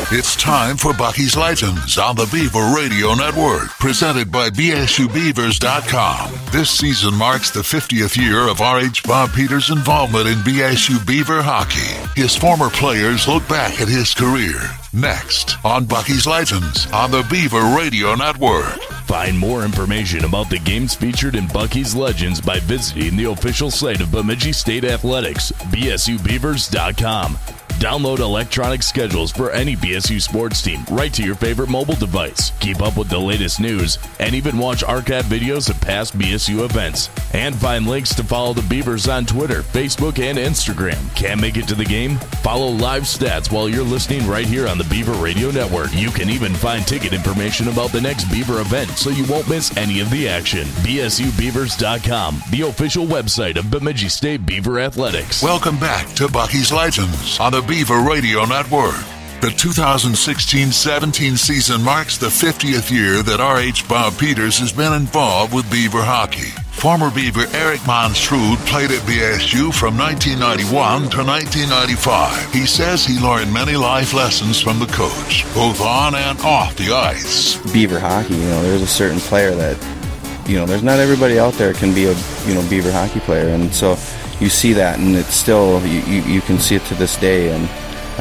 It's time for Bucky's Legends on the Beaver Radio Network, presented by BSUBeavers.com. This season marks the 50th year of R.H. Bob Peters' involvement in BSU Beaver hockey. His former players look back at his career. Next on Bucky's Legends on the Beaver Radio Network. Find more information about the games featured in Bucky's Legends by visiting the official site of Bemidji State Athletics, BSUBeavers.com. Download electronic schedules for any BSU sports team right to your favorite mobile device. Keep up with the latest news and even watch archive videos of past BSU events. And find links to follow the Beavers on Twitter, Facebook, and Instagram. Can't make it to the game? Follow live stats while you're listening right here on the Beaver Radio Network. You can even find ticket information about the next Beaver event so you won't miss any of the action. BSUBeavers.com, the official website of Bemidji State Beaver Athletics. Welcome back to Bucky's Legends on the Beaver Radio Network. The 2016-17 season marks the 50th year that R.H. Bob Peters has been involved with Beaver hockey. Former Beaver Eric Monstrud played at BSU from 1991 to 1995. He says he learned many life lessons from the coach, both on and off the ice. Beaver hockey, there's a certain player that, there's not everybody out there can be a, Beaver hockey player. And so you see that, and it's still, you can see it to this day. And,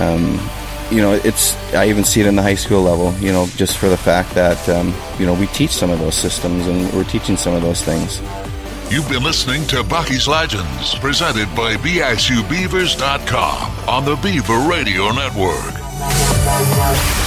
I even see it in the high school level, just for the fact that, we teach some of those systems and we're teaching some of those things. You've been listening to Bucky's Legends, presented by BSUBeavers.com on the Beaver Radio Network.